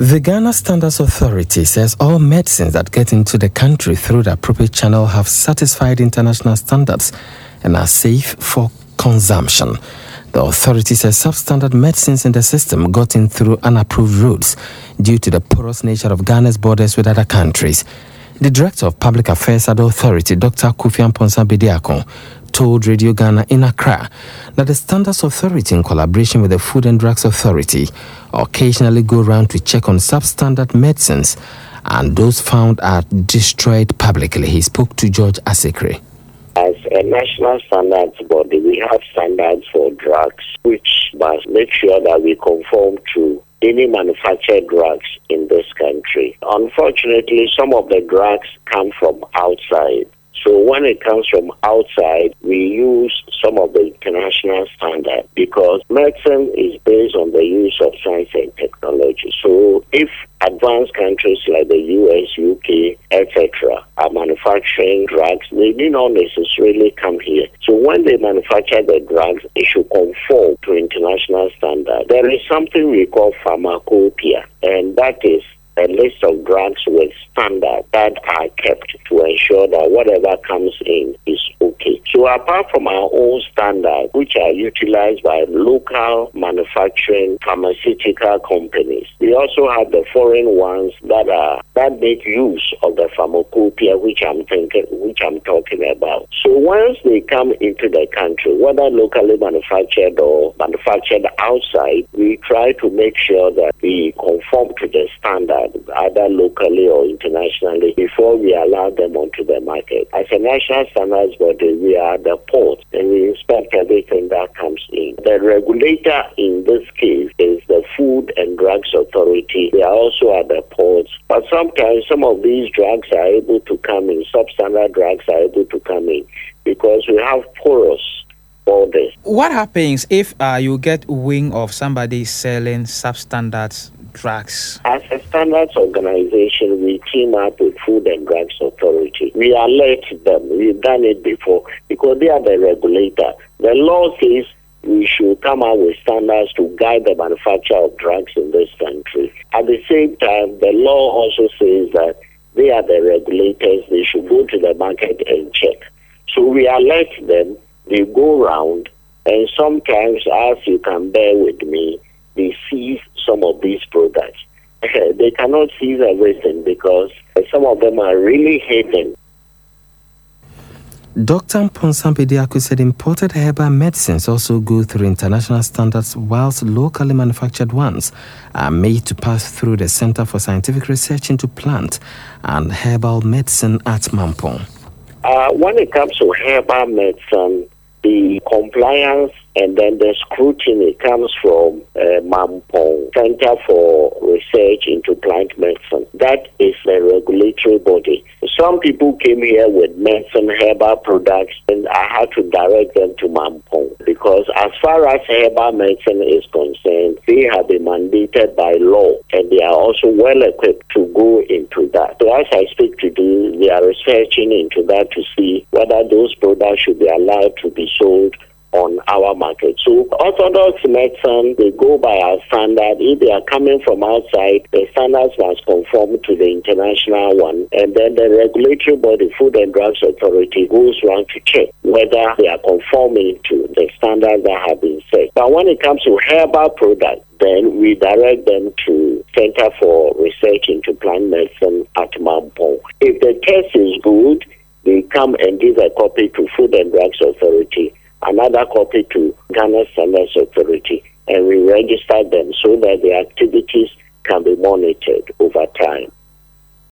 The Ghana Standards Authority says all medicines that get into the country through the appropriate channel have satisfied international standards and are safe for consumption. The authority says substandard medicines in the system got in through unapproved routes due to the porous nature of Ghana's borders with other countries. The Director of Public Affairs at the authority, Dr. Kofi Amponsah Bediako, told Radio Ghana in Accra that the Standards Authority, in collaboration with the Food and Drugs Authority, occasionally go around to check on substandard medicines, and those found are destroyed publicly. He spoke to George Asekre. As a national standards body, we have standards for drugs, which must make sure that we conform to any manufactured drugs in this country. Unfortunately, some of the drugs come from outside. So when it comes from outside, we use some of the international standards because medicine is based on the use of science and technology. So if advanced countries like the US, UK, etc. are manufacturing drugs, they do not necessarily come here. So when they manufacture the drugs, it should conform to international standards. There is something we call pharmacopoeia, and that is a list of drugs with standards that are kept to ensure that whatever comes in is okay. So apart from our own standards, which are utilized by local manufacturing pharmaceutical companies, we also have the foreign ones that make use of the pharmacopoeia, which I'm talking about. So once they come into the country, whether locally manufactured or manufactured outside, we try to make sure that we conform to the standard, either locally or internationally, before we allow them onto the market. As a national standards body, we are the port and we inspect everything that comes in. The regulator in this case is the Food and Drugs Authority. They are also at the ports, but sometimes some of these drugs are able to come in, substandard drugs are able to come in because we have porous borders. What happens if you get wind of somebody selling substandard drugs? As a standards organization, we team up with Food and Drugs Authority. We alert them. We've done it before because they are the regulator. The law says we should come out with standards to guide the manufacture of drugs in this country. At the same time, the law also says that they are the regulators. They should go to the market and check. So we alert them. They go around, and sometimes, as you can bear with me, they seize some of these products. They cannot seize everything because some of them are really hidden. Dr. Amponsah Bediako said imported herbal medicines also go through international standards, whilst locally manufactured ones are made to pass through the Center for Scientific Research into Plant and Herbal Medicine at Mampong. When it comes to herbal medicine, the compliance and then the scrutiny comes from Mampong, Center for Research into Plant Medicine. That is the regulatory body. Some people came here with medicine, herbal products, and I had to direct them to Mampong because as far as herbal medicine is concerned, they have been mandated by law and they are also well equipped to go into that. So as I speak to you, we are researching into that to see whether those products should be allowed to be sold on our market. So orthodox medicine, they go by our standard. If they are coming from outside, the standards must conform to the international one. And then the regulatory body, Food and Drugs Authority, goes around to check whether they are conforming to the standards that have been set. But when it comes to herbal products, then we direct them to Center for Research into Plant Medicine at Mampong. If the test is good, they come and give a copy to Food and Drugs Authority, another copy to Ghana Standards Authority, and we register them so that the activities can be monitored over time.